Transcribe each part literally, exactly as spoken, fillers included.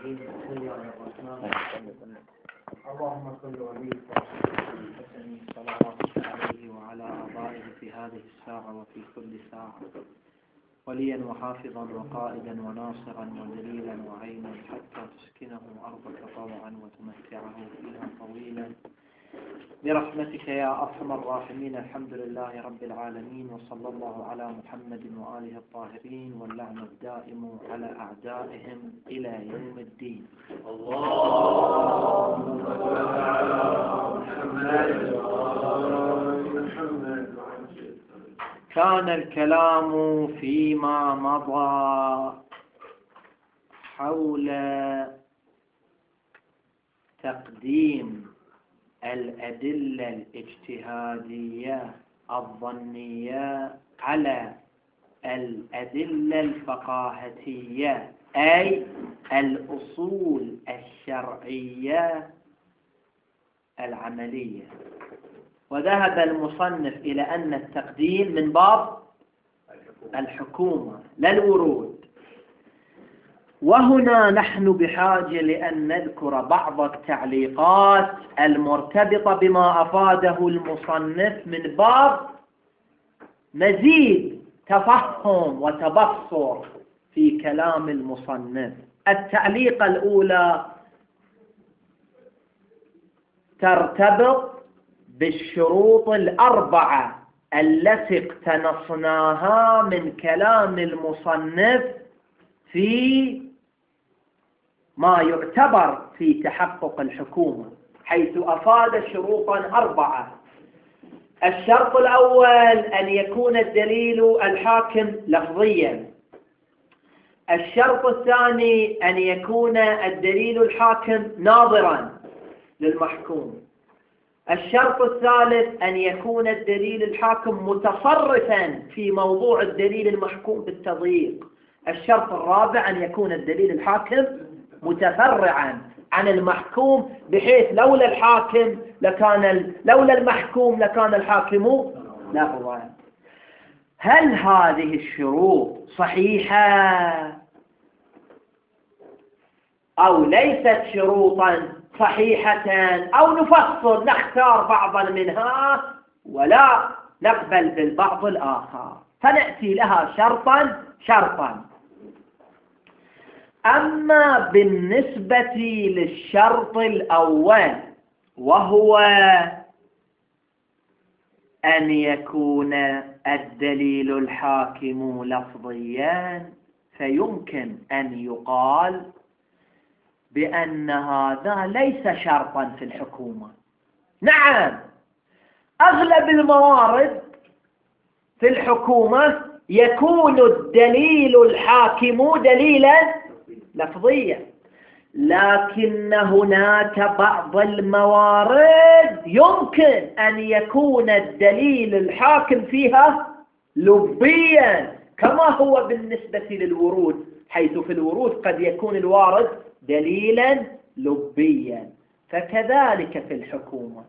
الرجيم. بسم الله الرحمن الرحيم. اللهم صل وليك وسلم صلواتك عليه وعلى آبائه في هذه الساعة وفي كل ساعة، وليا وحافظا وقائدا وناصرا ودليلا وعينا، حتى تسكنه أرضك طوعا وتمتعه فيها طويلا برحمتك يا أرحم الراحمين. الحمد لله رب العالمين، وصلى الله على محمد وآله الطاهرين، واللعن الدائم على أعدائهم إلى يوم الدين. اللهم صل على محمد وآل محمد. كان الكلام فيما مضى حول تقديم الأدلة الاجتهادية الظنية على الأدلة الفقاهتية، أي الأصول الشرعية العملية. وذهب المصنف إلى أن التقديم من باب الحكومة لا الورود. وهنا نحن بحاجة لأن نذكر بعض التعليقات المرتبطة بما أفاده المصنف من باب مزيد تفهم وتبصر في كلام المصنف. التعليقة الأولى ترتبط بالشروط الأربعة التي اقتنصناها من كلام المصنف في ما يعتبر في تحقق الحكومة، حيث أفاد شروطا أربعة. الشرط الأول أن يكون الدليل الحاكم لفظيا. الشرط الثاني أن يكون الدليل الحاكم ناظرا للمحكوم. الشرط الثالث أن يكون الدليل الحاكم متصرفا في موضوع الدليل المحكوم بالتضييق. الشرط الرابع أن يكون الدليل الحاكم متفرعا عن المحكوم، بحيث لولا الحاكم لكان ال... لولا المحكوم لكان الحاكم لفظا. هل هذه الشروط صحيحة أو ليست شروطا صحيحة، أو نفصل نختار بعضا منها ولا نقبل بالبعض الآخر، فنأتي لها شرطا شرطا. أما بالنسبة للشرط الأول، وهو أن يكون الدليل الحاكم لفظيا، فيمكن أن يقال بأن هذا ليس شرطا في الحكومة. نعم، أغلب الموارد في الحكومة يكون الدليل الحاكم دليلا لفظيا، لكن هناك بعض الموارد يمكن أن يكون الدليل الحاكم فيها لبيا، كما هو بالنسبة للورود، حيث في الورود قد يكون الوارد دليلا لبيا، فكذلك في الحكومة.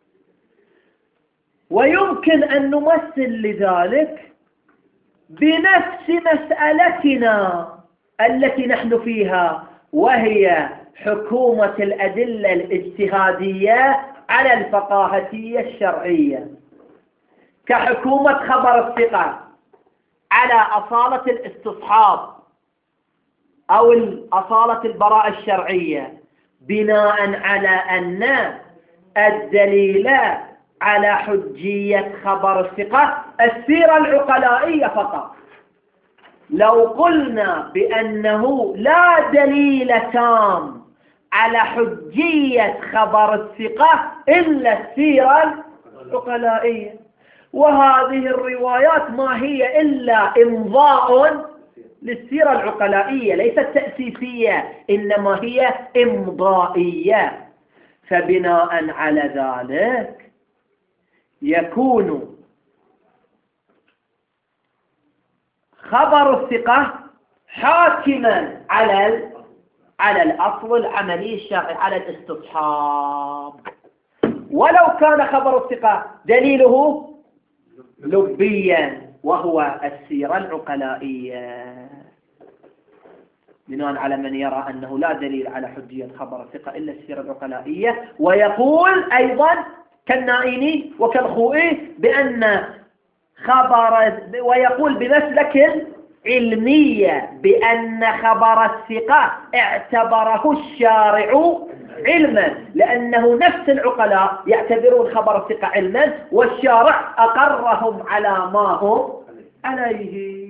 ويمكن أن نمثل لذلك بنفس مسألتنا التي نحن فيها، وهي حكومة الأدلة الاجتهادية على الفقاهتية الشرعية، كحكومة خبر الثقة على أصالة الاستصحاب أو أصالة البراءة الشرعية، بناء على أن الدليل على حجية خبر الثقة السيرة العقلائية فقط. لو قلنا بأنه لا دليل تام على حجية خبر الثقة إلا السيرة العقلائية، وهذه الروايات ما هي إلا إمضاء للسيرة العقلائية، ليست تأسيسية، إنما هي إمضائية. فبناء على ذلك يكون خبر الثقة حاكما على على الأصل العملي الشرعي، على الاستصحاب، ولو كان خبر الثقة دليله لبيا وهو السيرة العقلائية. بناء على من يرى أنه لا دليل على حجية خبر الثقة إلا السيرة العقلائية، ويقول أيضا كالنائيني وكالخوئي بأن خبر، ويقول بمسلك علمية بأن خبر الثقة اعتبره الشارع علما، لأنه نفس العقلاء يعتبرون خبر الثقة علما والشارع أقرهم على ما هم عليه.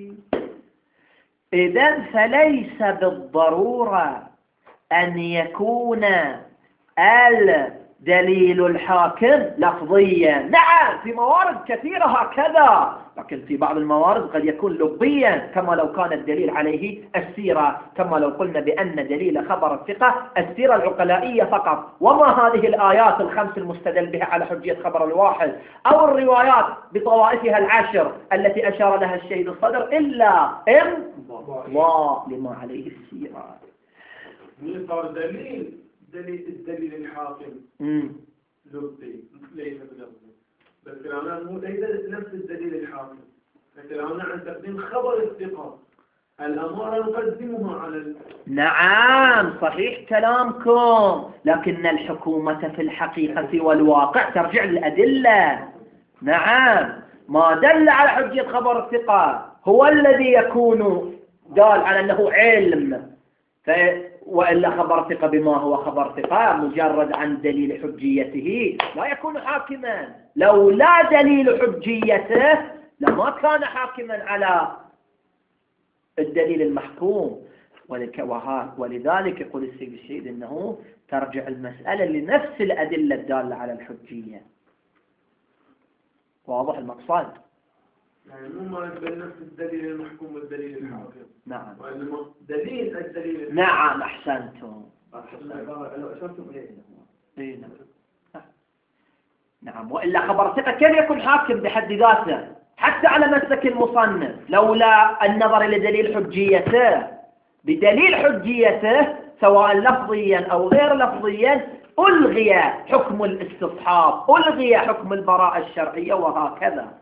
إذن فليس بالضرورة أن يكون الدليل الحاكم لفظيا. نعم في موارد كثيرة هكذا، لكن في بعض الموارد قد يكون لفظيا، كما لو كان الدليل عليه السيرة، كما لو قلنا بأن دليل خبر الثقة السيرة العقلائية فقط. وما هذه الآيات الخمس المستدل بها على حجية خبر الواحد أو الروايات بطوائفها العشر التي أشار لها الشهيد الصدر إلا إن الله لما عليه السيرة. دليل دليل الدليل الحاكم لفظي ليس بلفظي، بس الآن مو ليس نفس الدليل الحاكم، لكن الآن عن تقديم خبر الثقة الأمارة نقدمها على ال... نعم صحيح كلامكم، لكن الحكومة في الحقيقة والواقع ترجع للأدلة. نعم ما دل على حجية خبر الثقة هو الذي يكون دال على أنه علم، ف... وإلا خبر ثقة بما هو خبر ثقة مجرد عن دليل حجيته لا يكون حاكما. لو لا دليل حجيته لما كان حاكما على الدليل المحكوم. ولذلك يقول السيد الشهيد أنه ترجع المسألة لنفس الأدلة الدالة على الحجية. واضح المقصد؟ يعني مو ما بين نفس الدليل المحكوم والدليل الحاكم. نعم. وإنما دليل الدليل الحاكم. نعم أحسنتم. أشرتم إليه. نعم. نعم وإلا خبر ثقة كيف يكون حاكم بحد ذاته حتى على مسلك المصنف لولا النظر إلى دليل حجيته؟ بدليل حجيته سواء لفظيا أو غير لفظيا ألغي حكم الاستصحاب، ألغي حكم البراءة الشرعية وهكذا.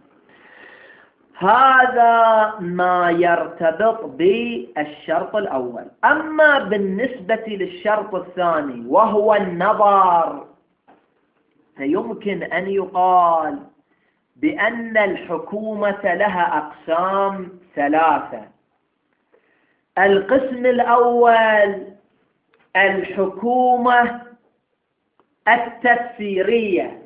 هذا ما يرتبط بالشرط الأول. أما بالنسبة للشرط الثاني وهو النظر، فيمكن أن يقال بأن الحكومة لها أقسام ثلاثة. القسم الأول الحكومة التفسيرية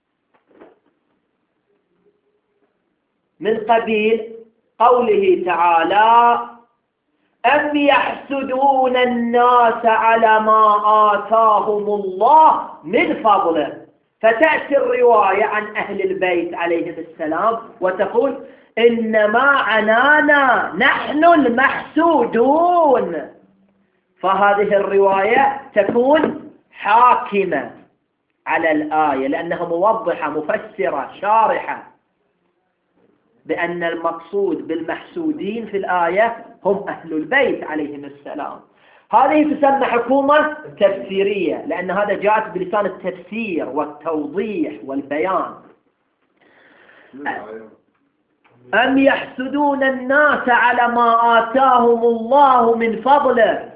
من قبيل قوله تعالى أم يحسدون الناس على ما آتاهم الله من فضله، فتأتي الرواية عن أهل البيت عليهم السلام وتقول إنما عنانا نحن المحسودون، فهذه الرواية تكون حاكمة على الآية لأنها موضحة مفسرة شارحة بأن المقصود بالمحسودين في الآية هم أهل البيت عليهم السلام. هذه تسمى حكومة تفسيرية لأن هذا جاءت بلسان التفسير والتوضيح والبيان. أم يحسدون الناس على ما آتاهم الله من فضله.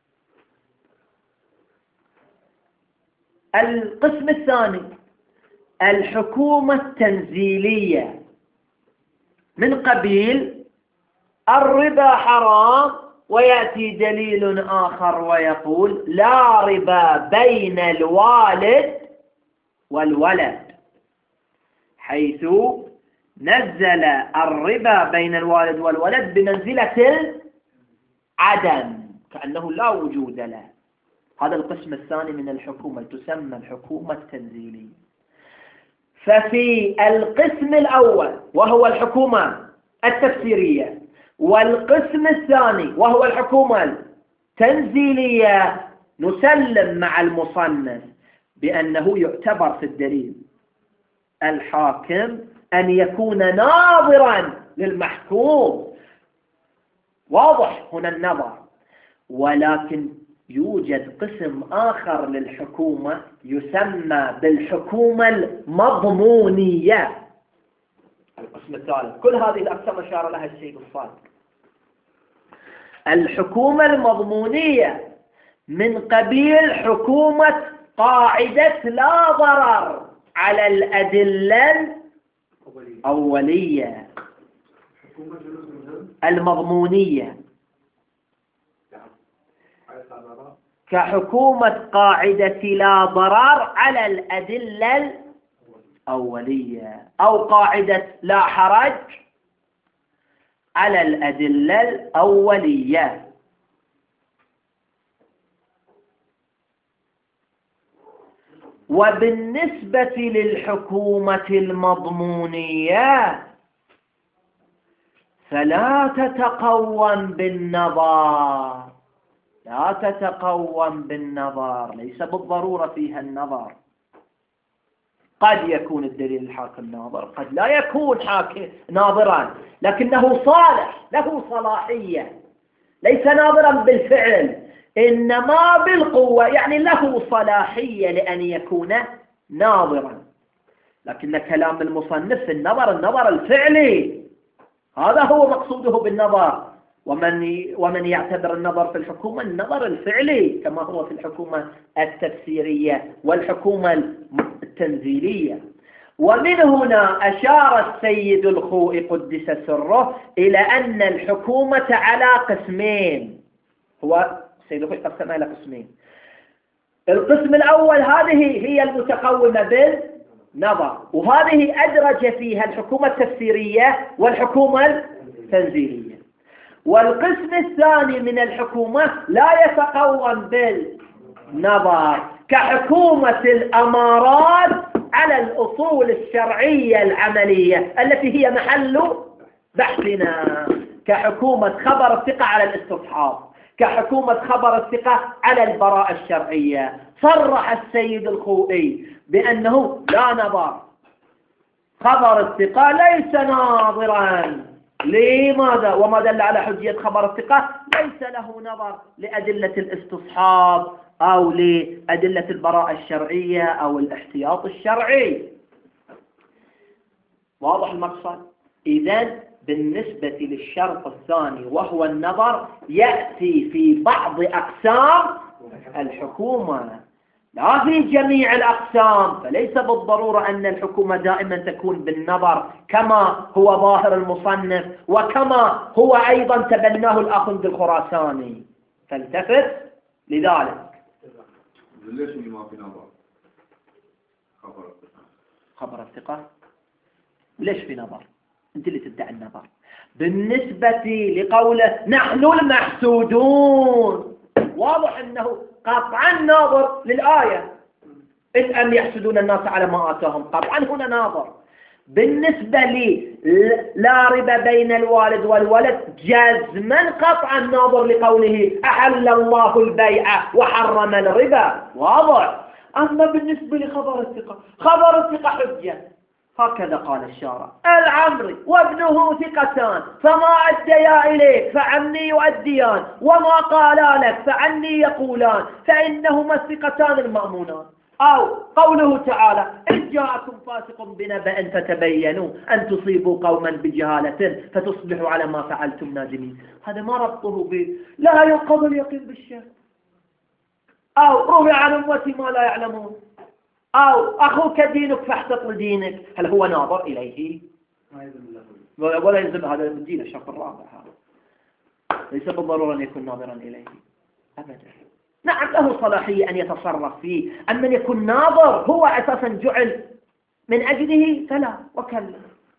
القسم الثاني الحكومة التنزيلية من قبيل الربا حرام، ويأتي دليل آخر ويقول لا ربا بين الوالد والولد، حيث نزل الربا بين الوالد والولد بمنزلة العدم كأنه لا وجود له. هذا القسم الثاني من الحكومة تسمى الحكومة التنزيلية. ففي القسم الأول وهو الحكومة التفسيرية والقسم الثاني وهو الحكومة التنزيلية نسلم مع المصنف بأنه يعتبر في الدليل الحاكم أن يكون ناظرا للمحكوم. واضح هنا النظر. ولكن يوجد قسم آخر للحكومة يسمى بالحكومة المضمونية، القسم الثالث. كل هذه الأقسام أشار لها السيد الصادق. الحكومة المضمونية من قبيل حكومة قاعدة لا ضرر على الأدلة الأولية المضمونية، كحكومة قاعدة لا ضرر على الأدلة الأولية، أو قاعدة لا حرج على الأدلة الأولية. وبالنسبة للحكومة المضمونية فلا تتقوم بالنظر، لا تتقوم بالنظر، ليس بالضرورة فيها النظر. قد يكون الدليل الحاكم ناظر، قد لا يكون حاكم ناظرا، لكنه صالح، له صلاحية، ليس ناظرا بالفعل إنما بالقوة، يعني له صلاحية لأن يكون ناظرا. لكن كلام المصنف في النظر النظر الفعلي، هذا هو مقصوده بالنظر. ومن ومن يعتبر النظر في الحكومة النظر الفعلي كما هو في الحكومة التفسيرية والحكومة التنزيلية. ومن هنا أشار السيد الخوئي قدس سره إلى أن الحكومة على قسمين. هو السيد الخوئي قسمها إلى قسمين. القسم الأول هذه هي المتقومة بالنظر، وهذه أدرج فيها الحكومة التفسيرية والحكومة التنزيلية. والقسم الثاني من الحكومة لا يتقوم بالنظر، كحكومة الأمارات على الأصول الشرعية العملية التي هي محل بحثنا، كحكومة خبر الثقة على الاستصحاب، كحكومة خبر الثقة على البراءة الشرعية. صرح السيد الخوئي بأنه لا نظر، خبر الثقة ليس ناظرا. لماذا؟ وما دل على حجية خبر الثقة ليس له نظر لأدلة الاستصحاب أو لأدلة البراءة الشرعية أو الاحتياط الشرعي. واضح المقصد؟ إذن بالنسبة للشرط الثاني وهو النظر يأتي في بعض أقسام الحكومة لا في جميع الأقسام، فليس بالضرورة أن الحكومة دائما تكون بالنظر كما هو ظاهر المصنف وكما هو أيضا تبناه الأخند الخراساني. فالتفت لذلك. ليش ما في نظر؟ خبر الثقة خبر الثقة ليش في نظر؟ أنت اللي تدعي النظر. بالنسبة لقوله نحن المحسودون، واضح أنه قطعا ناظر للآية، إذ أن يحسدون الناس على ما آتاهم، قطعا هنا ناظر. بالنسبة لي لا ربا بين الوالد والولد، جزما قطعا ناظر لقوله أحل الله البيع وحرم الربا، واضح. أما بالنسبة لخبر الثقة، خبر الثقة حجة، هكذا قال الشارع: العمري وابنه ثقتان فما أديا إليك فعني يؤديان، وما قالا لك فعني يقولان، فإنهما الثقتان المأمونان. أو قوله تعالى: إن جاءكم فاسق بنبأ فتبينوا أن تصيبوا قوما بجهالة فتصبحوا على ما فعلتم نادمين. هذا ما ربطه ب لا ينقض اليقين بالشك. أو روي عن أمتي ما لا يعلمون، أو أخوك دينك فاحتط لدينك. هل هو ناظر إليه؟ ولا يلزم هذا الدين الشرط الرابع، هذا ليس بالضرورة أن يكون ناظرا إليه أبدا. نعم له صلاحية أن يتصرف فيه، أما أن يكون ناظر هو أساسا جعل من أجله فلا وكلا.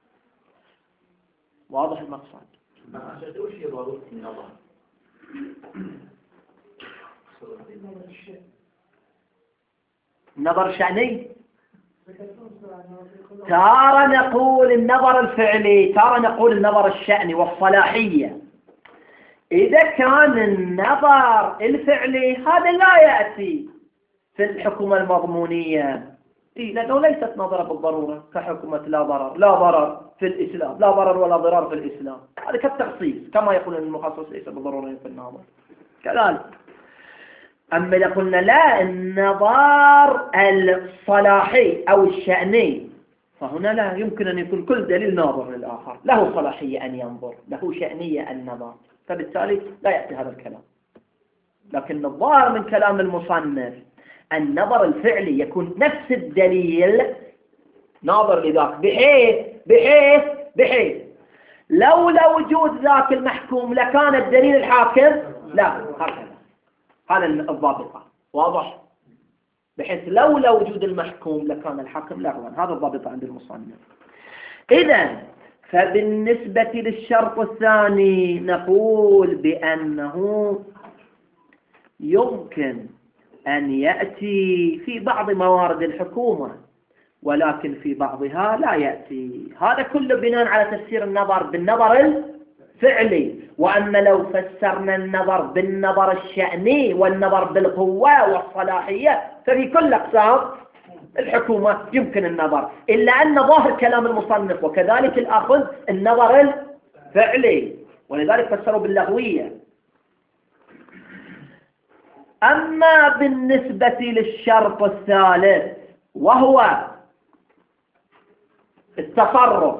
واضح المقصد؟ ما أشهدوش يضرب النظر. النظر شأني، تارة نقول النظر الفعلي، تارة نقول النظر الشأني والصلاحية. إذا كان النظر الفعلي هذا لا يأتي في الحكومة المضمونية، إيه؟ لأنه ليست نظرة بالضرورة كحكومة لا ضرر، لا ضرر في الإسلام، لا ضرر ولا ضرار في الإسلام، هذا كالتخصيص كما يقول المخصص ليس بالضرورة في النظر كذلك. أما إذا قلنا لا النظر الصلاحي أو الشأني، فهنا لا يمكن أن يكون كل دليل ناظر للآخر، له صلاحية أن ينظر، له شأنية النظر. فبالتالي لا يأتي هذا الكلام. لكن الظاهر من كلام المصنف النظر الفعلي يكون نفس الدليل ناظر لذاك، بحيث بحيث بحيث لولا وجود ذاك المحكوم لكان الدليل الحاكم لا هكذا. هذا الضابطة واضح، بحيث لولا وجود المحكوم لكان الحاكم لغوا. هذا الضابطة عند المصنف. إذن فبالنسبة للشرط الثاني نقول بأنه يمكن أن يأتي في بعض موارد الحكومة ولكن في بعضها لا يأتي. هذا كله بناء على تفسير النظر بالنظر الفعلي. وأما لو فسرنا النظر بالنظر الشأني والنظر بالقوة والصلاحية ففي كل أقسام الحكومة يمكن النظر، إلا أن ظاهر كلام المصنف وكذلك الأخذ النظر الفعلي، ولذلك فسروا باللغوية. أما بالنسبة للشرط الثالث وهو التصرف،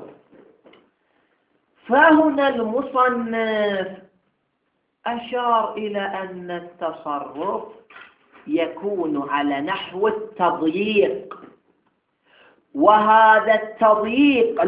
فهنا المصنف أشار إلى أن التصرف يكون على نحو التضييق، وهذا التضييق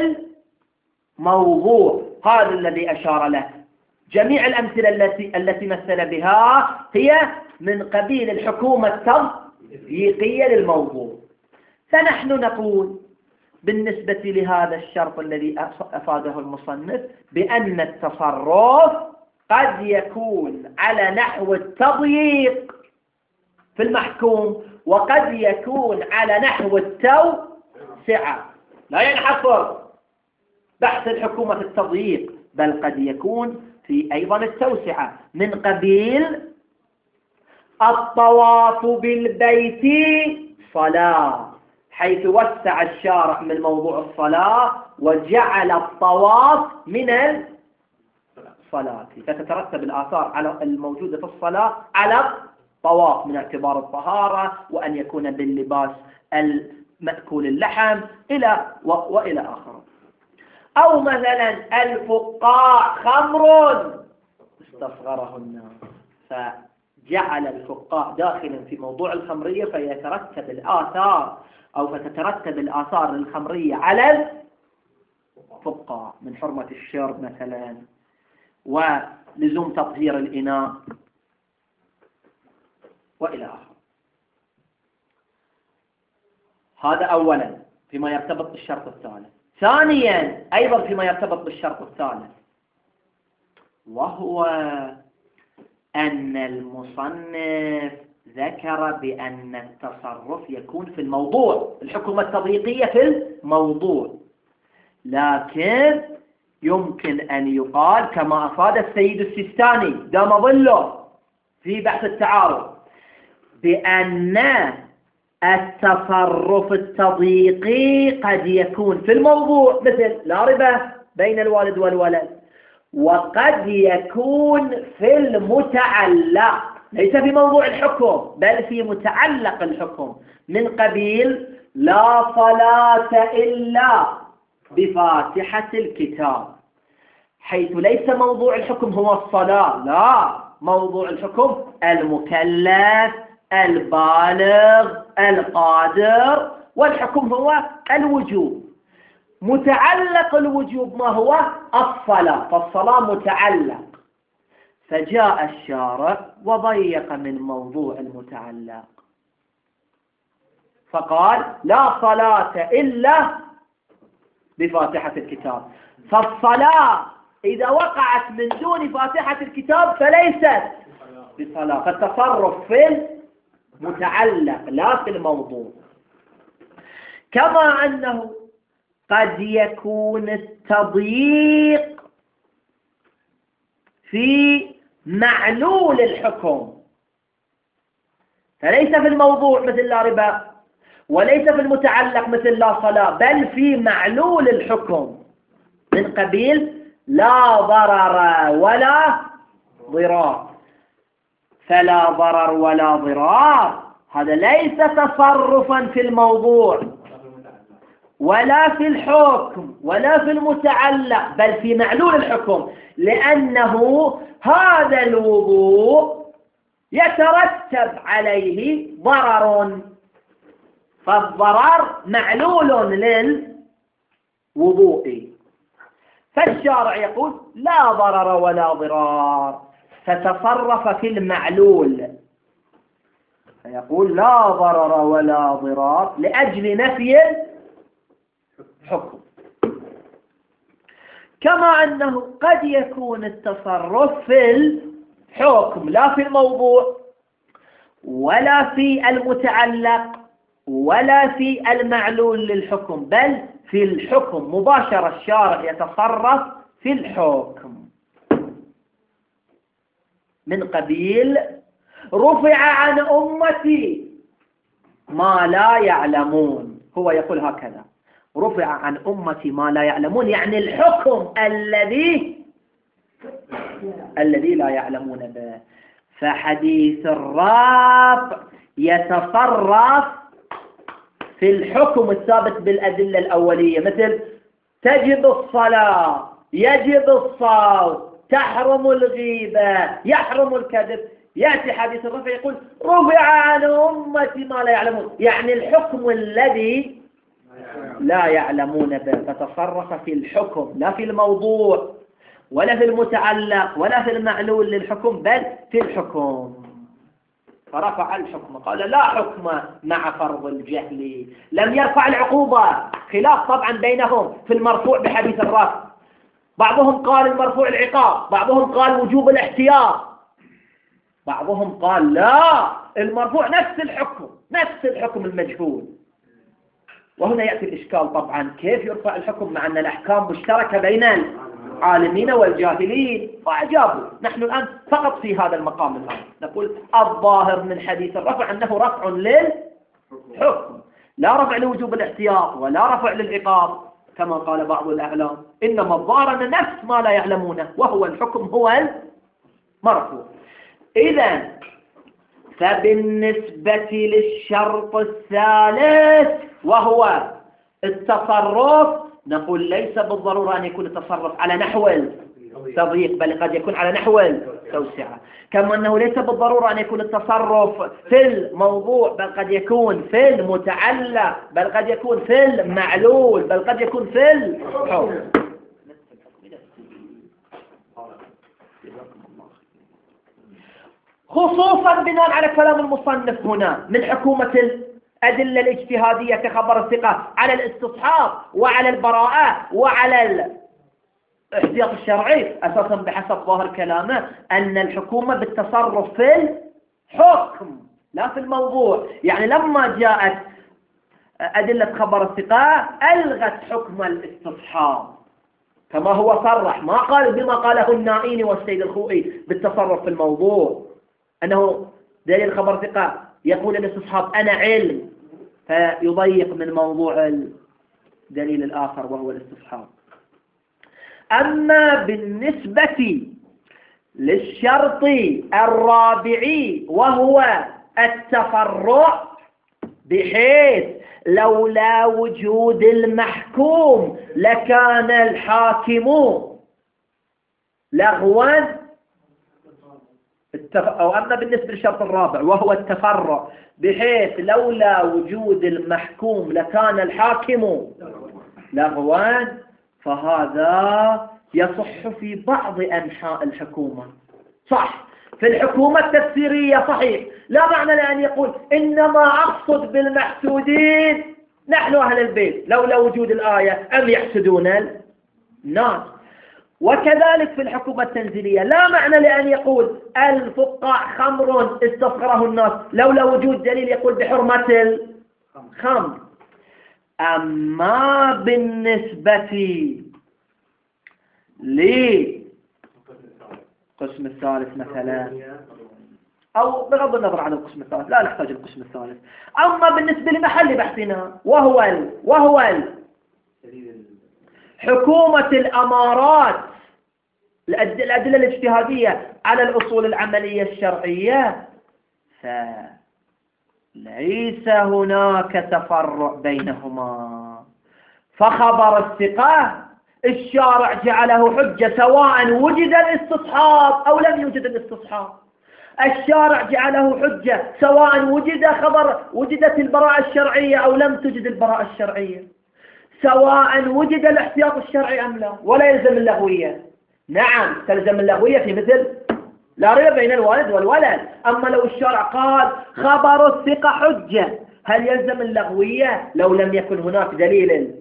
للموضوع هذا الذي أشار له. جميع الأمثلة التي التي مثل بها هي من قبيل الحكومة التضييقية للموضوع. فنحن نقول بالنسبة لهذا الشرط الذي أفاده المصنف بأن التصرف قد يكون على نحو التضييق في المحكوم وقد يكون على نحو التوسعة. لا ينحصر بحث الحكومة في التضييق، بل قد يكون في أيضا التوسعة من قبيل الطواف بالبيت صلاة، حيث وسع الشارع من موضوع الصلاة وجعل الطواف من الصلاة، فتترتب الآثار على الموجودة في الصلاة على الطواف من اعتبار الطهارة وأن يكون باللباس المأكول اللحم إلى وإلى آخره. أو مثلا الفقاع خمر استصغره الناس فجعل الفقاع داخلا في موضوع الخمرية، فيترتب الآثار أو فتترتب الآثار الخمرية على الفقاع من حرمة الشرب مثلا ولزوم تطهير الإناء وإلى آخره. هذا أولا فيما يرتبط بالشرط الثالث. ثانيا أيضا فيما يرتبط بالشرط الثالث وهو أن المصنف ذكر بأن التصرف يكون في الموضوع، الحكومة التضييقية في الموضوع، لكن يمكن أن يقال كما أفاد السيد السيستاني دام ظله في بحث التعارض بأن التصرف التضييقي قد يكون في الموضوع مثل لا ربا بين الوالد والولد، وقد يكون في المتعلق ليس في موضوع الحكم بل في متعلق الحكم من قبيل لا صلاة إلا بفاتحة الكتاب، حيث ليس موضوع الحكم هو الصلاة، لا، موضوع الحكم المكلف البالغ القادر، والحكم هو الوجوب. متعلق الوجوب ما هو؟ الصلاة، فالصلاة متعلق، فجاء الشارع وضيق من موضوع المتعلق فقال لا صلاة إلا بفاتحة الكتاب، فالصلاة إذا وقعت من دون فاتحة الكتاب فليست بصلاة، فالتصرف في المتعلق لا في الموضوع. كما أنه قد يكون التضييق في معلول الحكم، فليس في الموضوع مثل لا ربا وليس في المتعلق مثل لا صلاة، بل في معلول الحكم من قبيل لا ضرر ولا ضرار. فلا ضرر ولا ضرار هذا ليس تصرفا في الموضوع ولا في الحكم ولا في المتعلق، بل في معلول الحكم، لأنه هذا الوضوء يترتب عليه ضرر، فالضرر معلول للوضوء. فالشارع يقول لا ضرر ولا ضرار، فتصرف في المعلول، فيقول لا ضرر ولا ضرار لأجل نفي الحكم. كما أنه قد يكون التصرف في الحكم لا في الموضوع ولا في المتعلق ولا في المعلول للحكم، بل في الحكم مباشرة. الشارع يتصرف في الحكم من قبيل رفع عن أمتي ما لا يعلمون. هو يقول هكذا: رفع عن أمتي ما لا يعلمون، يعني الحكم الذي الذي لا يعلمون به. فحديث الرفع يتصرف في الحكم الثابت بالأدلة الأولية، مثل تجب الصلاة، يجب الصوم، تحرم الغيبة، يحرم الكذب. يأتي حديث الرفع يقول رفع عن أمتي ما لا يعلمون، يعني الحكم الذي لا يعلمون به. فتصرف في الحكم لا في الموضوع ولا في المتعلق ولا في المعلول للحكم، بل في الحكم. فرفع الحكم، قال لا حكم مع فرض الجهل، لم يرفع العقوبة. خلاف طبعا بينهم في المرفوع بحديث الرفع، بعضهم قال المرفوع العقاب، بعضهم قال وجوب الاحتياط، بعضهم قال لا المرفوع نفس الحكم، نفس الحكم المجهول. وهنا يأتي الإشكال طبعا، كيف يرفع الحكم مع أن الأحكام مشتركة بين العالمين والجاهلين؟ فأجابوا. نحن الآن فقط في هذا المقام الآن نقول الظاهر من حديث الرفع أنه رفع للحكم، لا رفع لوجوب الاحتياط ولا رفع للعقاب كما قال بعض الأعلام، إنما الظاهر أن نفس ما لا يعلمونه وهو الحكم هو المرفوع. إذن فبالنسبة للشرط الثالث وهو التصرف، نقول ليس بالضرورة أن يكون التصرف على نحو التضييق، بل قد يكون على نحو التوسعة. كما أنه ليس بالضرورة أن يكون التصرف في الموضوع، بل قد يكون في المتعلق، بل قد يكون في المعلول، بل قد يكون في الحكم. خصوصا بناء على كلام المصنف هنا من حكومة الأدلة الاجتهادية كخبر الثقة على الاستصحاب وعلى البراءة وعلى الاحتياط الشرعي، أساسا بحسب ظاهر كلامه أن الحكومة بالتصرف في الحكم لا في الموضوع. يعني لما جاءت أدلة خبر الثقة ألغت حكم الاستصحاب كما هو صرح، ما قال بما قاله النائيني والسيد الخوئي بالتصرف في الموضوع، أنه دليل خبر ثقة يقول الاستصحاب أنا علم، فيضيق من موضوع الدليل الآخر وهو الاستصحاب. أما بالنسبة للشرط الرابع وهو التفرع، بحيث لولا وجود المحكوم لكان الحاكم لغوا، أو أما بالنسبة للشرط الرابع وهو التفرع، بحيث لولا وجود المحكوم لكان الحاكم لغوا، فهذا يصح في بعض أنحاء الحكومة. صح في الحكومة التفسيرية صحيح، لا معنى لأن يقول إنما أقصد بالمحسودين نحن أهل البيت لولا وجود الآية أم يحسدون الناس. وكذلك في الحكومة التنزيلية لا معنى لأن يقول الفقاع خمر استصغره الناس لولا وجود دليل يقول بحرمة الخمر. أما بالنسبة لقسم الثالث مثلا، أو بغض النظر عن القسم الثالث لا نحتاج القسم الثالث، أما بالنسبة لمحل بحثنا وهو ال وهو ال حكومة الأمارات، الأدلة الاجتهادية على الأصول العملية الشرعية، فليس هناك تفرع بينهما، فخبر الثقة الشارع جعله حجة سواء وجد الاستصحاب أو لم يوجد الاستصحاب. الشارع جعله حجة سواء وجد خبر وجدت البراءة الشرعية أو لم توجد البراءة الشرعية، سواء وجد الاحتياط الشرعي أم لا، ولا يلزم اللغوية. نعم تلزم اللغوية في مثل لا ريب بين الوالد والولد. أما لو الشارع قال خبر الثقة حجة، هل يلزم اللغوية لو لم يكن هناك دليل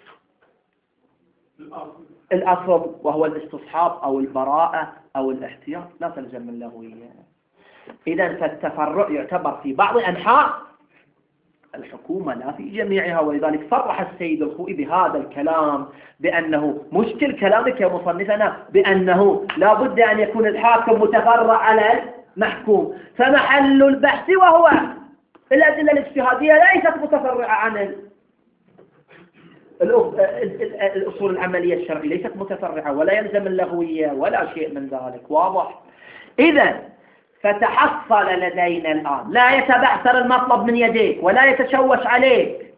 الأصل وهو الاستصحاب أو البراءة أو الاحتياط؟ لا تلزم اللغوية. إذن فالتفرع يعتبر في بعض أنحاء الحكومة لا في جميعها. ولذلك صرح السيد الخوئي بهذا الكلام بأنه مشكل كلامك يا مصنفنا بأنه لا بد أن يكون الحاكم متفرع على المحكوم، فمحل البحث وهو الأدلة الاجتهادية ليست متفرعة عن الأصول العملية الشرعية، ليست متفرعة ولا يلزم اللغوية ولا شيء من ذلك. واضح؟ إذن فتحصل لدينا الآن، لا يتبعثر المطلب من يديك ولا يتشوش عليك،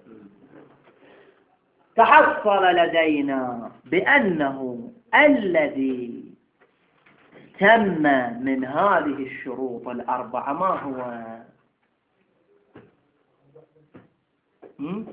تحصل لدينا بأنه الذي تم من هذه الشروط الأربعة ما هو؟ م?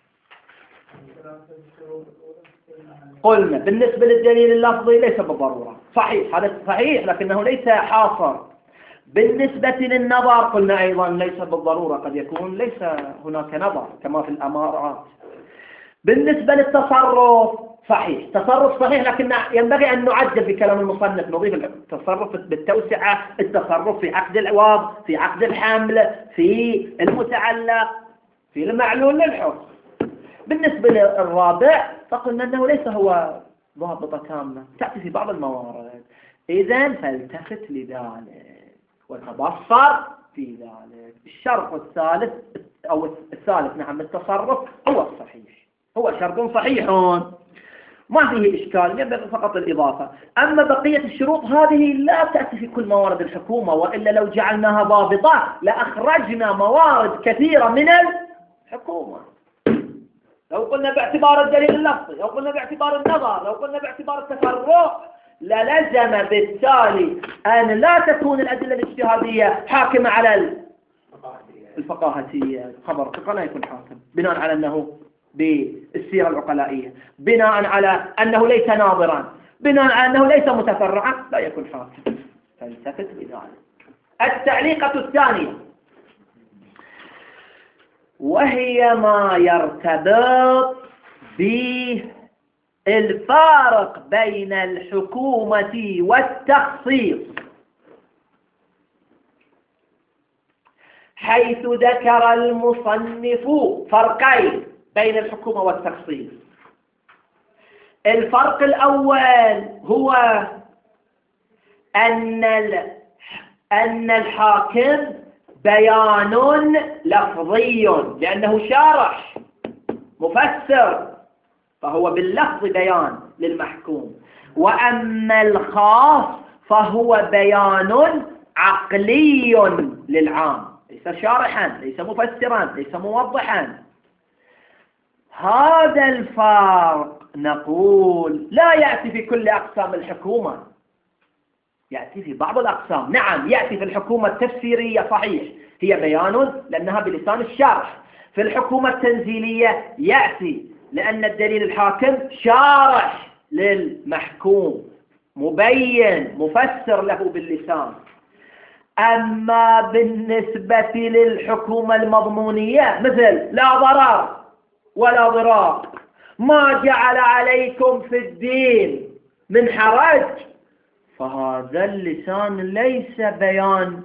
قلنا بالنسبة للدليل اللفظي ليس بالضرورة، صحيح هذا صحيح لكنه ليس حاصر. بالنسبة للنظر قلنا أيضا ليس بالضرورة، قد يكون ليس هناك نظر كما في الأمارات. بالنسبة للتصرف صحيح، تصرف صحيح لكن ينبغي أن نعدل في كلام المصنف، نضيف التصرف بالتوسعة، التصرف في عقد العوض، في عقد الحمل، في المتعلق، في المعلول للحكم. بالنسبة للرابع فقلنا أنه ليس هو ضابطة تامة، تأتي في بعض الموارد. إذن فالتفت لذلك وتبصر في ذلك. الشرط الثالث أو الثالث نعم التصرف هو الصحيح، هو شرط صحيح ما فيه إشكال، ينبغي فقط الإضافة. أما بقية الشروط هذه لا تأتي في كل موارد الحكومة، وإلا لو جعلناها ضابطة لأخرجنا موارد كثيرة من الحكومة. لو قلنا باعتبار الدليل اللفظي، لو قلنا باعتبار النظر، لو قلنا باعتبار التفرع، للزم بالتالي أن لا تكون الأدلة الاجتهادية حاكمة على الفقاهتية. خبر الثقة لا يكون حاكم بناء على أنه بالسيرة العقلائية، بناء على أنه ليس ناظرا، بناء على أنه ليس متفرعا، لا يكون حاكم. فالتفت بذلك. التعليقة الثانية وهي ما يرتبط بالفارق بين الحكومة والتخصيص، حيث ذكر المصنف فرقين بين الحكومة والتخصيص. الفرق الأول هو أن أن الحاكم بيان لفظي لأنه شارح مفسر، فهو باللفظ بيان للمحكوم. وأما الخاص فهو بيان عقلي للعام، ليس شارحا، ليس مفسرا، ليس موضحا. هذا الفرق نقول لا يأتي في كل أقسام الحكومة، يأتي في بعض الأقسام. نعم يأتي في الحكومة التفسيرية صحيح، هي بيان لأنها بلسان الشارح. في الحكومة التنزيلية يأتي لأن الدليل الحاكم شارح للمحكوم، مبين مفسر له باللسان. أما بالنسبة للحكومة المضمونية مثل لا ضرر ولا ضرار، ما جعل عليكم في الدين من حرج، فهذا اللسان ليس بيان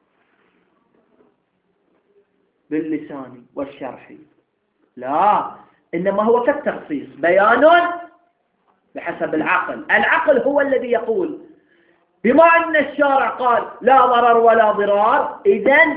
باللسان والشرح، لا، إنما هو كالتخصيص، بيان بحسب العقل. العقل هو الذي يقول بما أن الشارع قال لا ضرر ولا ضرار، إذن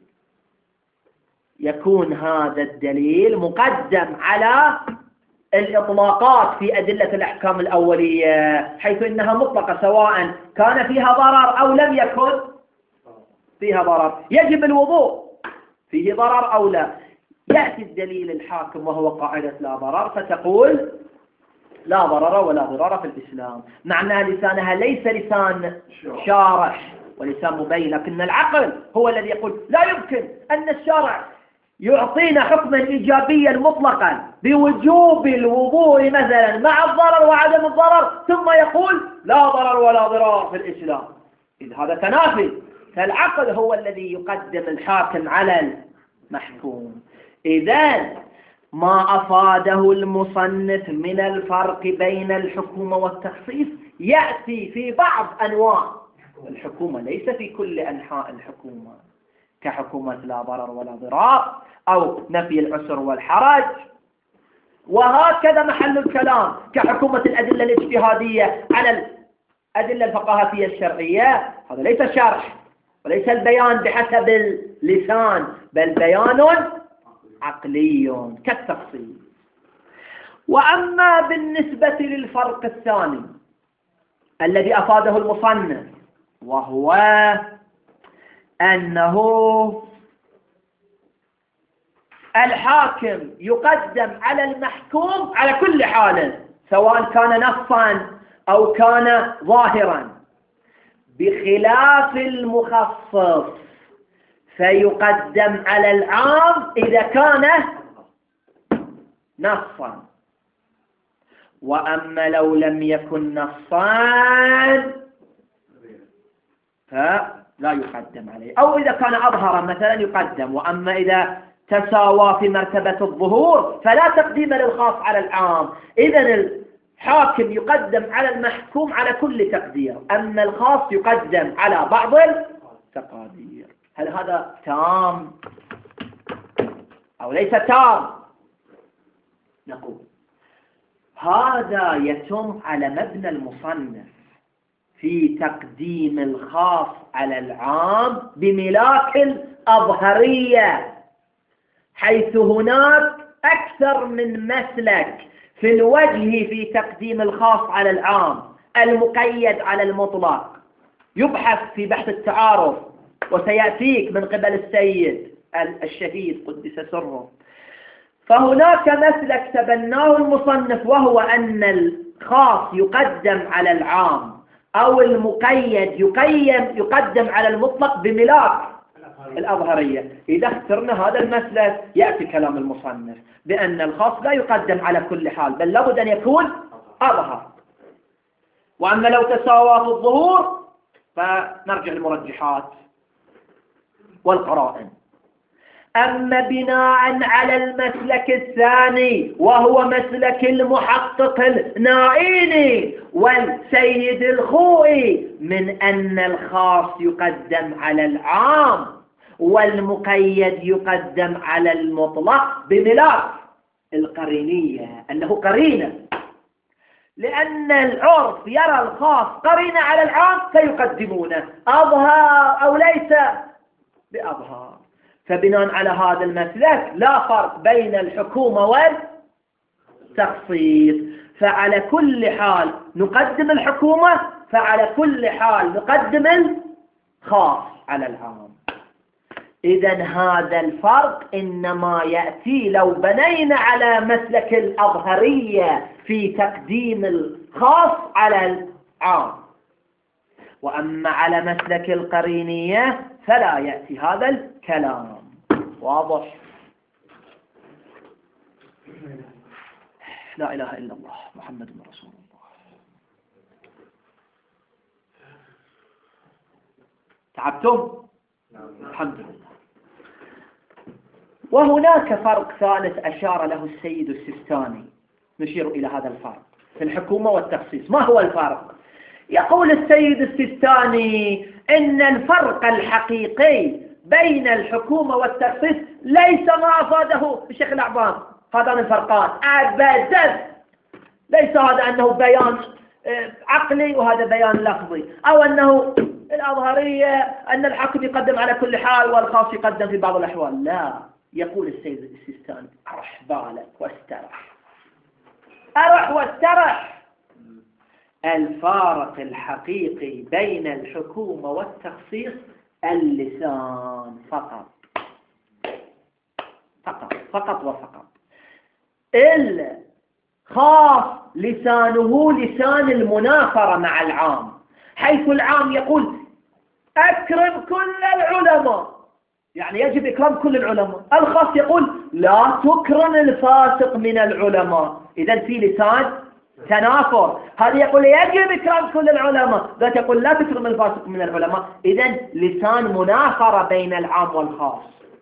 يكون هذا الدليل مقدم على الإطلاقات في أدلة الأحكام الأولية، حيث إنها مطلقة سواء كان فيها ضرر أو لم يكن فيها ضرر. يجب الوضوء، فيه ضرر أو لا، يأتي الدليل الحاكم وهو قاعدة لا ضرر، فتقول لا ضرر ولا ضرر في الإسلام. معنى لسانها ليس لسان شارح ولسان مبين، لكن العقل هو الذي يقول لا يمكن أن الشارع يعطينا حكما إيجابيا مطلقا بوجوب الوضوء مثلا مع الضرر وعدم الضرر، ثم يقول لا ضرر ولا ضرار في الإسلام. إذ هذا تنافي. فالعقل هو الذي يقدم الحاكم على المحكوم. إذن ما أفاده المصنف من الفرق بين الحكومة والتخصيص يأتي في بعض أنواع الحكومة، ليس في كل أنحاء الحكومة، كحكومة لا ضرر ولا ضرار أو نفي العسر والحرج. وهكذا محل الكلام كحكومة الأدلة الاجتهادية على الأدلة الفقهية الشرعية. هذا ليس شرح وليس البيان بحسب اللسان، بل بيان عقلي كالتفصيل. وأما بالنسبة للفرق الثاني الذي أفاده المصنف، وهو أنه الحاكم يقدم على المحكوم على كل حال، سواء كان نصا أو كان ظاهرا، بخلاف المخصص فيقدم على العام إذا كان نصا. وأما لو لم يكن نصا فلا يقدم عليه، أو إذا كان أظهر مثلا يقدم. وأما إذا تساوى في مرتبة الظهور فلا تقديم للخاص على العام. إذن الحاكم يقدم على المحكوم على كل تقدير، أما الخاص يقدم على بعض التقادير. هل هذا تام أو ليس تام؟ نقول هذا يتم على مبنى المصنف في تقديم الخاص على العام بملاك الأظهرية، حيث هناك أكثر من مسلك في الوجه في تقديم الخاص على العام، المقيد على المطلق. يبحث في بحث التعارف وسيأتيك من قبل السيد الشهيد قدس سره. فهناك مسلك تبناه المصنف، وهو أن الخاص يقدم على العام أو المقيد يقيم يقدم على المطلق بملاك الأظهرية. إذا اخترنا هذا المسلك يأتي كلام المصنف بأن الخاص لا يقدم على كل حال، بل لابد أن يكون أظهر. وأما لو تساوى في الظهور فنرجع للمرجحات والقرائن. أما بناء على المسلك الثاني وهو مسلك المحقق النائيني والسيد الخوئي من أن الخاص يقدم على العام والمقيد يقدم على المطلق بملاك القرينية، أنه قرينة، لأن العرف يرى الخاص قرينة على العام فيقدمونه أظهر أو ليس بأظهر. فبناء على هذا المسلك لا فرق بين الحكومة والتخصيص، فعلى كل حال نقدم الحكومة، فعلى كل حال نقدم الخاص على العام. إذن هذا الفرق إنما يأتي لو بنينا على مسلك الأظهرية في تقديم الخاص على العام. وأما على مسلك القرينية فلا يأتي هذا الكلام. واضح؟ لا إله إلا الله محمد رسول الله. تعبتم؟ الحمد لله. وهناك فرق ثالث أشار له السيد السيستاني، نشير إلى هذا الفرق في الحكومة والتخصيص. ما هو الفرق؟ يقول السيد السيستاني إن الفرق الحقيقي بين الحكومة والتخصيص ليس ما أفاده الشيخ الأعظام هذان الفرقان أبدا. ليس هذا أنه بيان عقلي وهذا بيان لفظي، أو أنه الأظهرية أن الحاكم يقدم على كل حال والخاص يقدم في بعض الأحوال. لا، يقول السيد السيستاني أرح بالك واسترح، أرح واسترح. الفارق الحقيقي بين الحكومة والتخصيص اللسان فقط فقط. فقط وفقط. الخاص لسانه لسان المنافرة مع العام، حيث العام يقول أكرم كل العلماء، يعني يجب إكرام كل العلماء. الخاص يقول لا تكرم الفاسق من العلماء. إذن في لسان تنافر، هذا يقول يجب إكرام كل العلماء، ذات يقول لا تكرم الفاسق من العلماء. إذن لسان منافرة بين العام والخاص.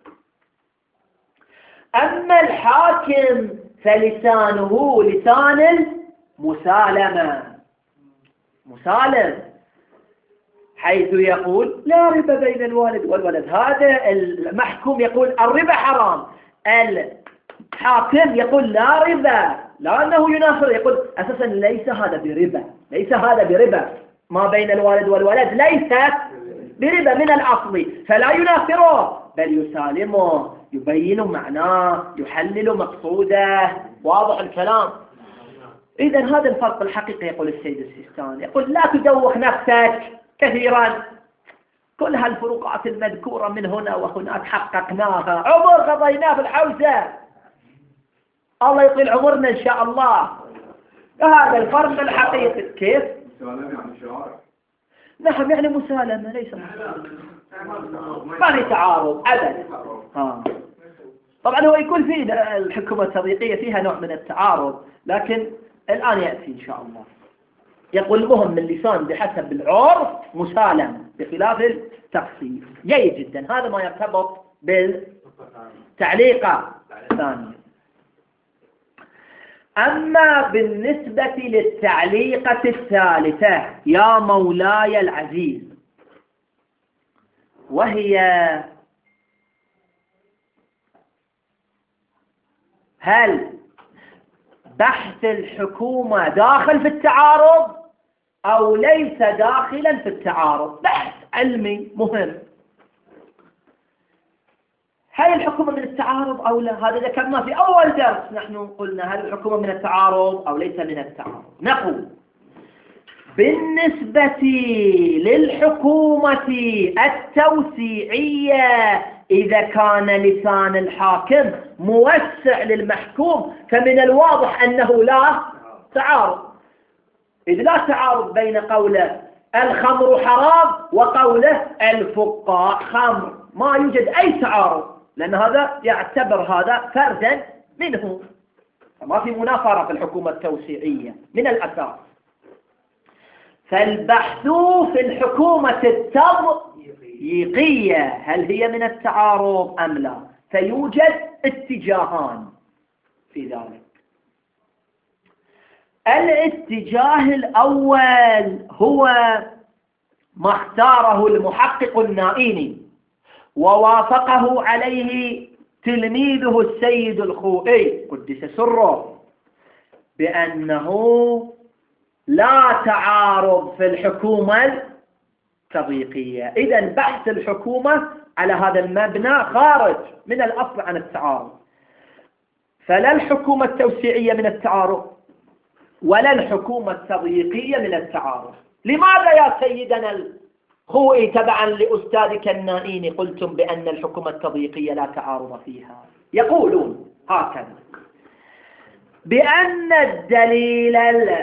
أما الحاكم فلسانه لسان المسالمة، مسالم، حيث يقول لا ربا بين الوالد والولد. هذا المحكوم يقول الربا حرام، الحاكم يقول لا ربا، لا أنه ينافر، يقول أساسا ليس هذا بربا، ليس هذا بربا، ما بين الوالد والولد ليست بربا من الأصل، فلا ينافره بل يسالمه، يبين معناه، يحلل مقصوده. واضح الكلام؟ إذا هذا الفرق الحقيقي. يقول السيد السيستاني، يقول لا تدوخ نفسك كثيرا، كل هالفروقات المذكورة من هنا وهناك حققناها، عمر قضيناه في الحوزة، الله يطيل عمرنا إن شاء الله. هذا الفرق الحقيقي. كيف؟ مسالمة يعني شعار. نعم يعني مسالمة، ليس مسالمة، ما لي تعارض أبدا. ها. طبعا هو يكون في الحكومة التضييقية فيها نوع من التعارض، لكن الآن يأتي إن شاء الله. يقول المهم اللسان بحسب العرف مسالم بخلاف التفصيل. جيد جدا، هذا ما يرتبط بالتعليقة الثانية. أما بالنسبة للتعليقة الثالثة يا مولاي العزيز، وهي هل بحث الحكومة داخل في التعارض أو ليس داخلا في التعارض؟ بحث علمي مهم. هل الحكومة من التعارض أو لا؟ هذا ذكرنا في أول درس، نحن قلنا هل الحكومة من التعارض أو ليس من التعارض. نقول بالنسبة للحكومة التوسيعية إذا كان لسان الحاكم موسع للمحكوم فمن الواضح أنه لا تعارض، إذ لا تعارض بين قوله الخمر حرام وقوله الفقاع خمر، ما يوجد أي تعارض، لأن هذا يعتبر هذا فردا منه، ما في منافرة في الحكومة التوسيعية من الأساس. فالبحث في الحكومة التضييقية هل هي من التعارض أم لا؟ فيوجد اتجاهان في ذلك. الاتجاه الأول هو ما اختاره المحقق النائيني ووافقه عليه تلميذه السيد الخوئي قدس سره، بأنه لا تعارض في الحكومة التضييقية. إذن بحث الحكومة على هذا المبنى خارج من الأصل عن التعارض، فلا الحكومة التوسيعية من التعارض ولا الحكومة التضييقية من التعارض. لماذا يا سيدنا الخوئي تبعا لأستاذك النائيني قلتم بأن الحكومة التضييقية لا تعارض فيها؟ يقولون هكذا: بأن الدليل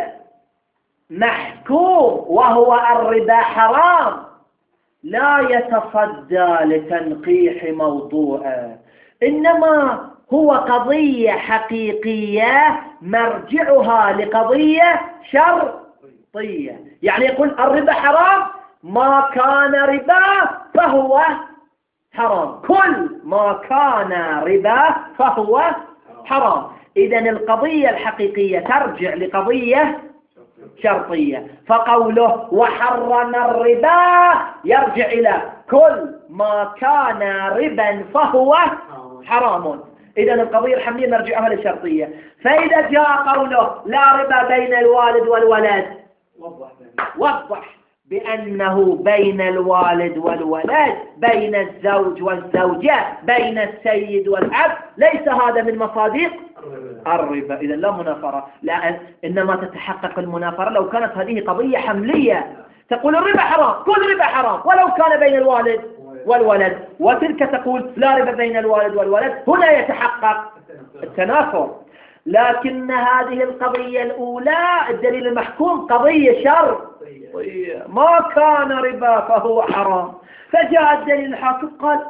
المحكوم وهو الربا حرام لا يتصدى لتنقيح موضوعه، إنما هو قضية حقيقية مرجعها لقضية شرطية. يعني يقول الربا حرام، ما كان ربا فهو حرام، كل ما كان ربا فهو حرام. إذن القضية الحقيقية ترجع لقضية شرطية، فقوله وحرم الربا يرجع إلى كل ما كان ربا فهو حرام. إذن القضية الحملية مرجعها للشرطية. فإذا جاء قوله لا ربا بين الوالد والولد، وضح بأنه بين الوالد والولد، بين الزوج والزوجة، بين السيد والعبد، ليس هذا من مصادق الربا. إذا لا منافرة، لا، إنما تتحقق المنافرة لو كانت هذه قضية حملية تقول الربا حرام، كل ربا حرام ولو كان بين الوالد والولد، وتلك تقول لا ربا بين الوالد والولد، هنا يتحقق التنافر. لكن هذه القضية الأولى الدليل المحكوم قضية شر، ما كان ربا فهو حرام، فجاء الدليل الحاكم قال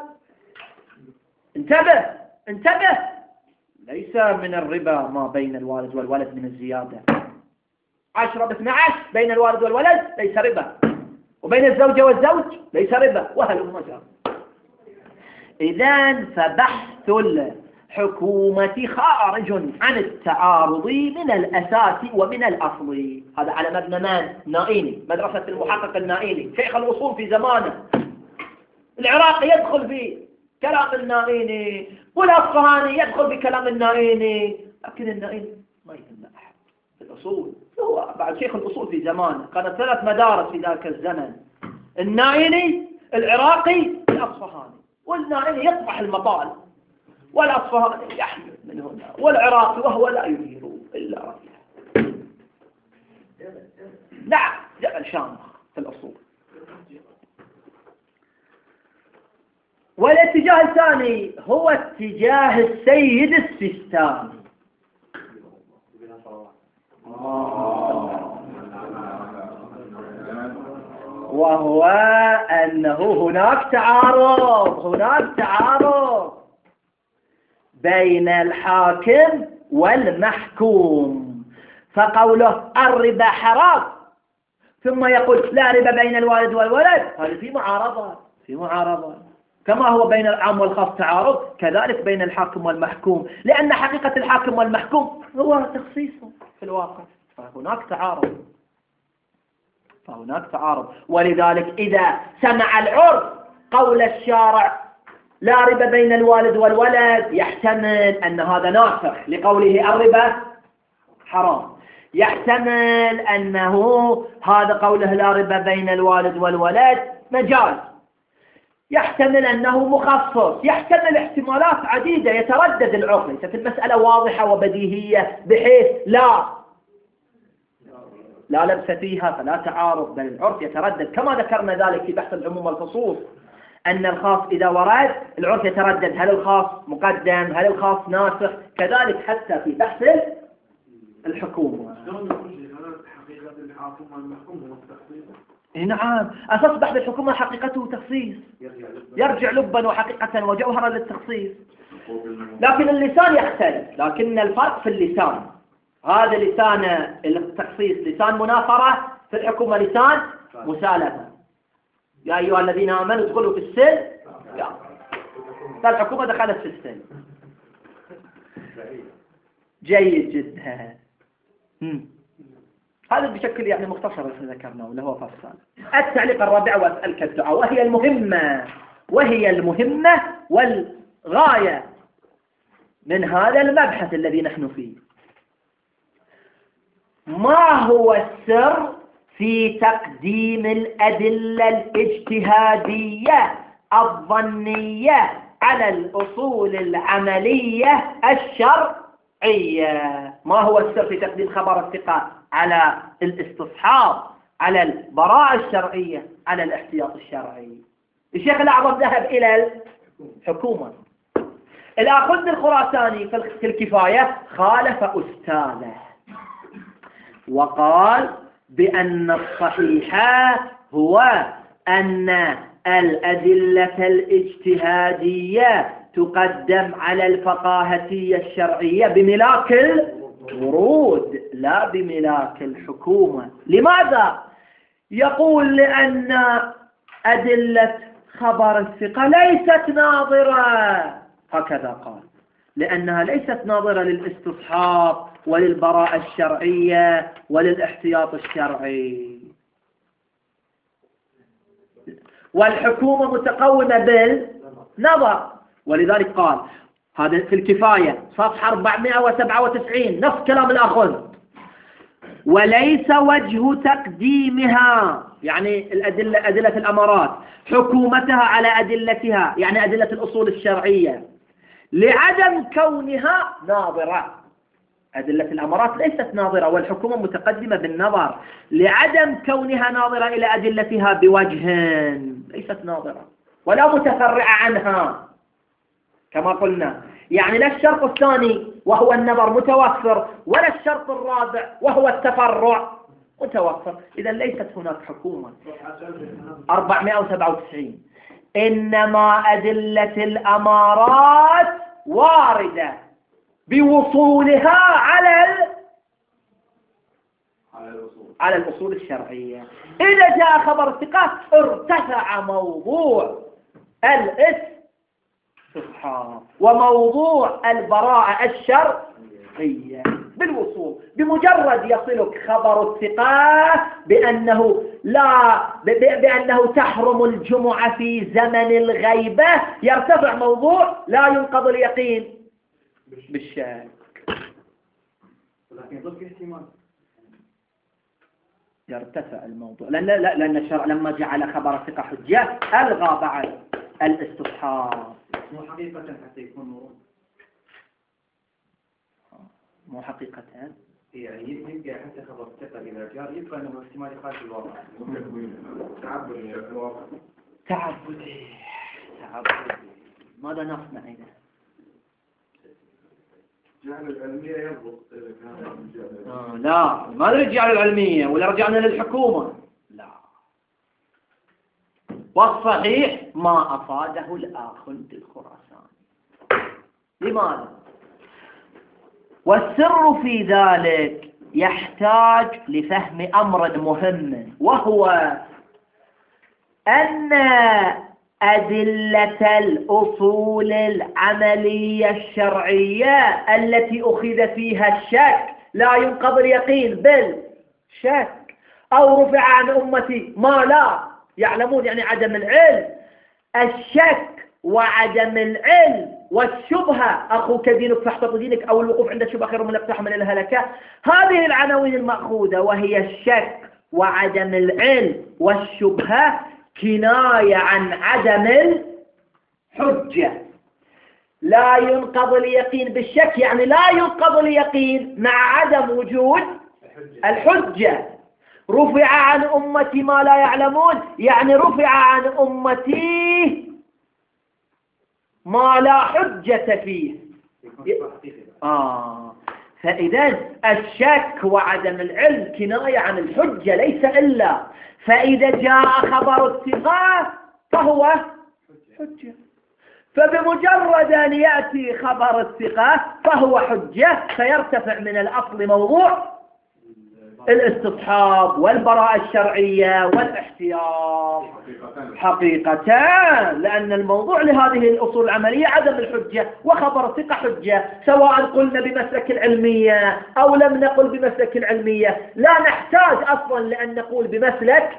انتبه انتبه، ليس من الربا ما بين الوالد والولد من الزيادة، عشرة باثنى عشر بين الوالد والولد ليس ربا، وبين الزوجة والزوج ليس ربا، وهل مجرى. إذن فبحث الحكومة خارج عن التعارض من الأساس ومن الأصل. هذا على مبنى من؟ نائيني، مدرسة المحقق النائيني، شيخ الأصول في زمانه. العراقي يدخل في كلام النائيني، والأصفهاني يدخل في كلام النائيني، لكن النائيني ما يهم أحد في الأصول، هو بعد شيخ الأصول في زمانه. كانت ثلاث مدارس في ذاك الزمن، النائيني، العراقي، الأصفهاني، والنائيني يطرح المطال، والأصفهاني يحمل من هنا، والعراقي وهو لا يدير إلا رأيه. نعم، جبل شامخ في الأصول. والاتجاه الثاني هو اتجاه السيد السيستاني، وهو أنه هناك تعارض هناك تعارض بين الحاكم والمحكوم، فقوله الربا حرام ثم يقول لا ربا بين الوالد والولد، هذا في معارضة في معارضة كما هو بين العام والخاص تعارض، كذلك بين الحاكم والمحكوم، لأن حقيقة الحاكم والمحكوم هو تخصيصه في الواقع، فهناك تعارض فهناك تعارض ولذلك إذا سمع العرف قول الشارع لا ربا بين الوالد والولد، يحتمل أن هذا ناسخ لقوله الربا حرام، يحتمل أنه هذا قوله لا ربا بين الوالد والولد مجاز، يحتمل أنه مخصص، يحتمل احتمالات عديدة، يتردد العرف، ليست المسألة واضحة وبديهية بحيث لا لا لبس فيها فلا تعارض، بل العرف يتردد، كما ذكرنا ذلك في بحث العموم والخصوص، أن الخاص إذا ورد العرف يتردد، هل الخاص مقدم، هل الخاص ناسخ، كذلك حتى في بحث الحكومة. حقيقة الحاكم والمحكوم هو التخصيص. نعم، أساس بحث الحكومة حقيقته تخصيص، يرجع لبا وحقيقة وجوهرا للتخصيص، لكن اللسان يختلف، لكن الفرق في اللسان، هذا لسان التخصيص لسان منافرة، في الحكومة لسان مسالمة، يا أيها الذين آمنوا ادخلوا في السلم، فالحكومة دخلت في السلم. جيد جدا. هذا بشكل يعني مختصر اللي ذكرناه اللي هو فصل. التعليق الرابع وأسألك الدعاء، وهي المهمة وهي المهمة والغاية من هذا المبحث الذي نحن فيه. ما هو السر في تقديم الأدلة الاجتهادية الظنية على الأصول العملية الشرعية؟ ما هو السر في تقديم خبر الثقة على الاستصحاب، على البراءة الشرعية، على الاحتياط الشرعي؟ الشيخ الأعظم ذهب إلى الحكومة. الآخذ الخراساني في الكفاية خالف أستاذه وقال بأن الصحيح هو أن الأدلة الاجتهادية تقدم على الفقاهتية الشرعية بملاك الورود لا بملاك الحكومة. لماذا؟ يقول لأن أدلة خبر الثقة ليست ناظرة، هكذا قال، لأنها ليست ناظرة للاستصحاب وللبراءة الشرعية وللاحتياط الشرعي، والحكومة متقومة بالنظر. ولذلك قال هذا في الكفاية صفحة أربعمائة وسبعة وتسعين نفس كلام الأخذ، وليس وجه تقديمها يعني الأدلة أدلة الأمارات حكومتها على أدلتها يعني أدلة الأصول الشرعية لعدم كونها ناظرة. أدلة الأمارات ليست ناظرة والحكومة متقدمة بالنظر لعدم كونها ناظرة إلى أدلتها بوجه، ليست ناظرة ولا متفرعة عنها كما قلنا. يعني لا الشرط الثاني وهو النظر متوفر ولا الشرط الرابع وهو التفرع متوفر. إذا ليست هناك حكومة. أربعمائة وسبعة وتسعين إنما أدلة الأمارات واردة بوصولها على ال... على الأصول الشرعية. إذا جاء خبر الثقة ارتفع موضوع الاستصحاب وموضوع البراءة الشرعية بالوصول. بمجرد يصلك خبر الثقة بأنه لا بأنه تحرم الجمعة في زمن الغيبة يرتفع موضوع لا ينقض اليقين بالشك. لكن يضل في احتمال يرتفع الموضوع لأن لا لأن الشرع لما جعل خبر الثقة حجة ألغى بعد الاستصحاب. مو حقيقة حتى يكون مرور. مو حقيقة يعني يبقى حتى خبر الثقة إذا جاء يبقى أنه احتمال يخالف الواقع. تعبدي تعبدي تعبدي ماذا نصنع إذا؟ جعل العلمية يضبط. آه لا ما نرجع للعلمية ولا رجعنا للحكومة. لا والصحيح ما أفاده الآخ الخراساني. لماذا؟ والسر في ذلك يحتاج لفهم أمر مهم وهو أن أدلة الأصول العملية الشرعية التي أخذ فيها الشك لا ينقض اليقين بالشك أو رفع عن أمتي ما لا يعلمون يعني عدم العلم. الشك وعدم العلم والشبهة أخوك دينك فاحفظ دينك أو الوقوف عند الشبهة خير من الاقتحام من الهلكة. هذه العناوين المأخوذة وهي الشك وعدم العلم والشبهة كناية عن عدم الحجة. لا ينقض اليقين بالشك يعني لا ينقض اليقين مع عدم وجود الحجة. رفع عن أمتي ما لا يعلمون يعني رفع عن أمتي ما لا حجة فيه. آه فإذا الشك وعدم العلم كناية عن الحجة ليس إلا. فإذا جاء خبر الثقة فهو حجة. فبمجرد أن يأتي خبر الثقة فهو حجة فيرتفع من الأصل موضوع الاستصحاب والبراءة الشرعية والاحتياط حقيقة لأن الموضوع لهذه الأصول العملية عدم الحجة وخبر الثقة حجة سواء قلنا بمسلك العلمية أو لم نقل بمسلك العلمية. لا نحتاج أصلا لأن نقول بمسلك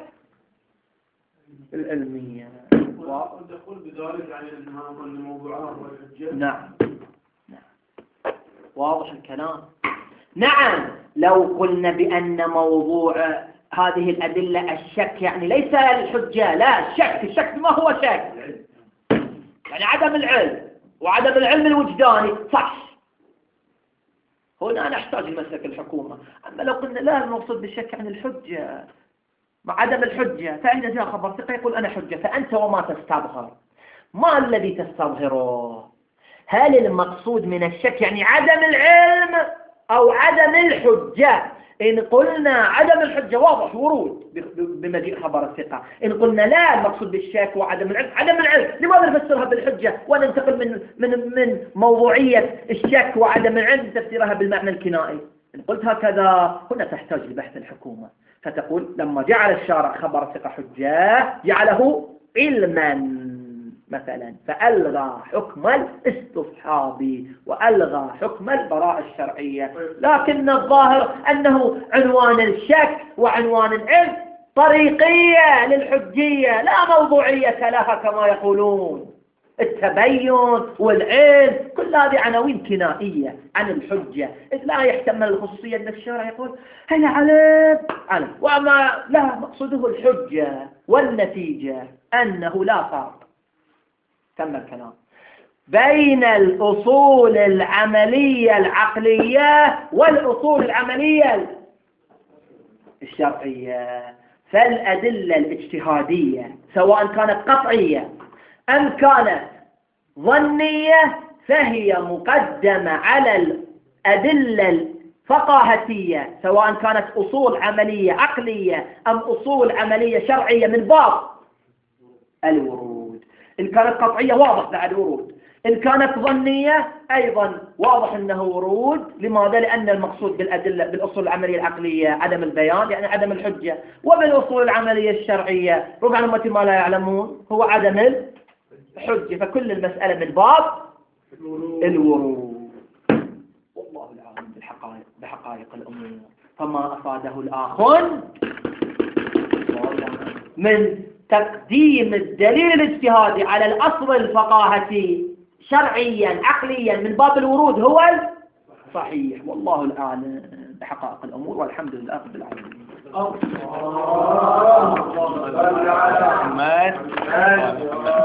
العلمية. تقول بذلك يعني أنها الموضوعات والحجة. نعم نعم واضح الكلام. نعم لو قلنا بأن موضوع هذه الأدلة الشك يعني ليس الحجة لا الشك. الشك ما هو شك يعني عدم العلم وعدم العلم الوجداني صح. هنا نحتاج لمسلك الحكومة. أما لو قلنا لا المقصود بالشك عن الحجة مع عدم الحجة فإذا جاء خبر ثقة يقول أنا حجة فأنت وما تستظهر. ما الذي تستظهره؟ هل المقصود من الشك يعني عدم العلم أو عدم الحجة؟ إن قلنا عدم الحجة واضح ورود بمجيء خبر الثقة. إن قلنا لا المقصود بالشك وعدم العلم عدم العلم لماذا نفسرها بالحجة وننتقل من من من موضوعية الشك وعدم العلم تفسيرها بالمعنى الكنائي؟ إن قلت هكذا هنا تحتاج لبحث الحكومة فتقول لما جعل الشارع خبر الثقة حجة جعله علما مثلا فألغى حكم الاستصحاب وألغى حكم البراءة الشرعية. لكن الظاهر أنه عنوان الشك وعنوان العلم طريقية للحجية لا موضوعية لها كما يقولون. التبين والعلم كل هذه عناوين كنائية عن الحجة إذ لا يحتمل الخصوصية أن الشارع يقول هل علم علم وما لا مقصوده الحجة والنتيجة أنه لا فرق تم الكلام بين الأصول العملية العقلية والأصول العملية الشرعية. فالأدلة الاجتهادية سواء كانت قطعية أم كانت ظنية فهي مقدمة على الأدلة الفقاهتية، سواء كانت أصول عملية عقلية أم أصول عملية شرعية من باب الورود. إن كانت قطعية واضح بعد ورود، إن كانت ظنية أيضا واضح أنه ورود. لماذا؟ لأن المقصود بالأدلة بالأصول العملية العقلية عدم البيان، يعني عدم الحجة، وبالأصول العملية الشرعية ربع الأمة ما لا يعلمون هو عدم الحجة. فكل المسألة من باب الورود. والله العالم بالحقائق بحقائق الأمور. فما أفاده الآخر من تقديم الدليل الاجتهادي على الأصل الفقاهتي شرعيا عقليا من باب الورود هو صحيح. والله الأعلم بحقائق الأمور، والحمد لله رب العالمين. الله